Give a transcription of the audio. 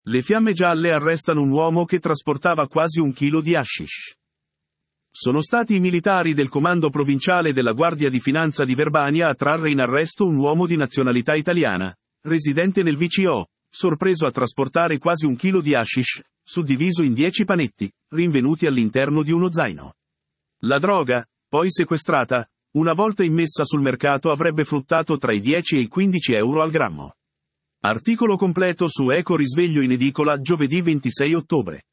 Le fiamme gialle arrestano un uomo che trasportava quasi 1 chilo di hashish. Sono stati i militari del Comando Provinciale della Guardia di Finanza di Verbania a trarre in arresto un uomo di nazionalità italiana, residente nel VCO, sorpreso a trasportare quasi 1 chilo di hashish, suddiviso in 10 panetti, rinvenuti all'interno di uno zaino. La droga, poi sequestrata, una volta immessa sul mercato avrebbe fruttato tra i 10 e i 15 euro al grammo. Articolo completo su Eco Risveglio in edicola giovedì 26 ottobre.